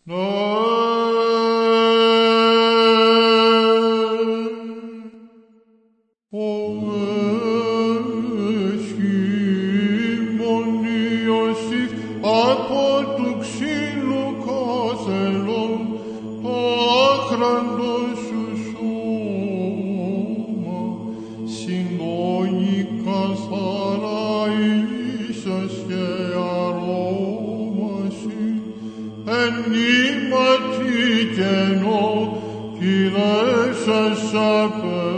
Από του ξύλου καθελών το άχραντο σου σώμα συντόνι καθαρά ίσως και αρώμαση εν ύματι κενό κυρεύσας απ'